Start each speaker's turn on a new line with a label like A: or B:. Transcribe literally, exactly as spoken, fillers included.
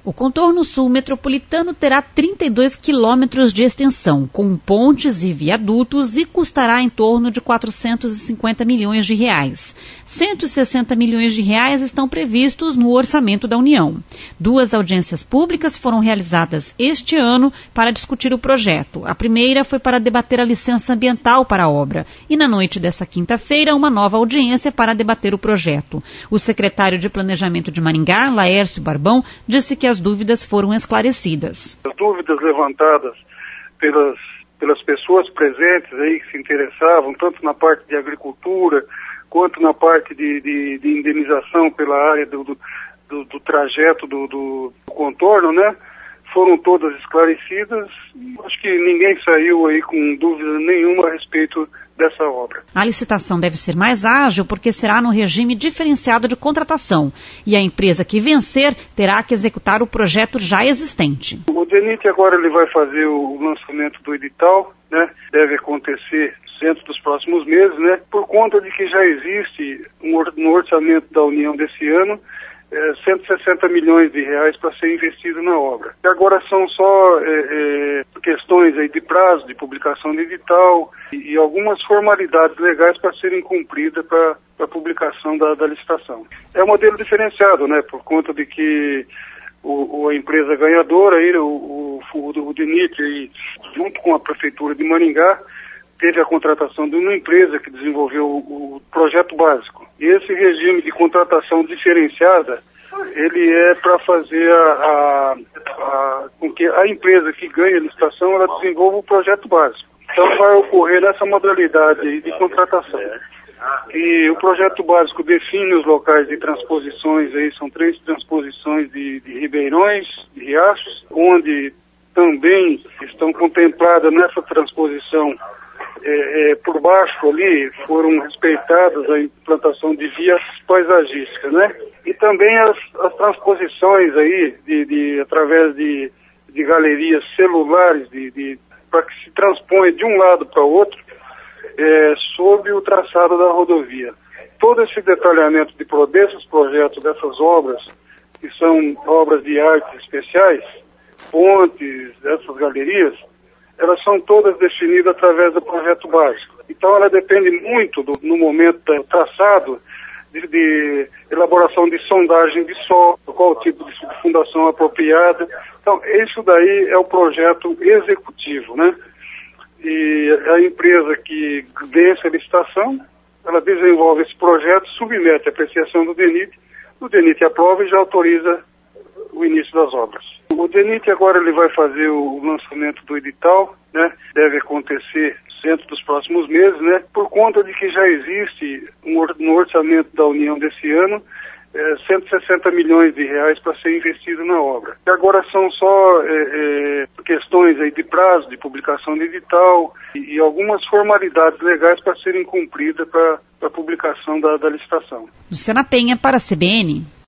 A: O contorno sul metropolitano terá trinta e dois quilômetros de extensão, com pontes e viadutos, e custará em torno de quatrocentos e cinquenta milhões de reais. cento e sessenta milhões de reais estão previstos no orçamento da União. Duas audiências públicas foram realizadas este ano para discutir o projeto. A primeira foi para debater a licença ambiental para a obra e, na noite dessa quinta-feira, uma nova audiência para debater o projeto. O secretário de Planejamento de Maringá, Laércio Barbão, disse que as dúvidas foram esclarecidas.
B: As dúvidas levantadas pelas, pelas pessoas presentes aí que se interessavam, tanto na parte de agricultura, quanto na parte de, de, de indenização pela área do, do, do, do trajeto do, do contorno, né? Foram todas esclarecidas. Acho que ninguém saiu aí com dúvida nenhuma a respeito dessa obra.
A: A licitação deve ser mais ágil porque será no regime diferenciado de contratação e a empresa que vencer terá que executar o projeto já existente.
B: O DENIT agora ele vai fazer o lançamento do edital, né? Deve acontecer dentro dos próximos meses, né? Por conta de que já existe no orçamento da União desse ano É, cento e sessenta milhões de reais para ser investido na obra. E agora são só é, é, questões aí de prazo, de publicação de edital e, e algumas formalidades legais para serem cumpridas para a publicação da, da licitação. É um modelo diferenciado, né? Por conta de que o, o, a empresa ganhadora, aí, o, o, o DENIT, aí, junto com a Prefeitura de Maringá, teve a contratação de uma empresa que desenvolveu o, o projeto básico. E esse regime de contratação diferenciada, ele é para fazer a, a, a, com que a empresa que ganha a licitação, ela desenvolva o projeto básico. Então vai ocorrer nessa modalidade aí de contratação. E o projeto básico define os locais de transposições, aí são três transposições de, de ribeirões, de riachos, onde também estão contempladas nessa transposição É, é, por baixo ali foram respeitadas a implantação de vias paisagísticas, né? E também as, as transposições aí, de, de, através de, de galerias celulares, de, de, para que se transponha de um lado para o outro, é, sob o traçado da rodovia. Todo esse detalhamento de, desses projetos, dessas obras, que são obras de artes especiais, pontes, dessas galerias, elas são todas definidas através do projeto básico. Então ela depende muito, do, no momento do traçado, de, de elaboração de sondagem de solo, qual o tipo de fundação apropriada. Então isso daí é o projeto executivo, né? E a empresa que vence a licitação, ela desenvolve esse projeto, submete a apreciação do DENIT, o DENIT aprova e já autoriza o início das obras. O DENIT agora ele vai fazer o lançamento do edital, né? Deve acontecer dentro dos próximos meses, né? Por conta de que já existe no orçamento da União desse ano é, cento e sessenta milhões de reais para ser investido na obra. E agora são só é, é, questões aí de prazo, de publicação de edital e, e algumas formalidades legais para serem cumpridas para a publicação da, da licitação.
A: Luciana Penha para a C B N.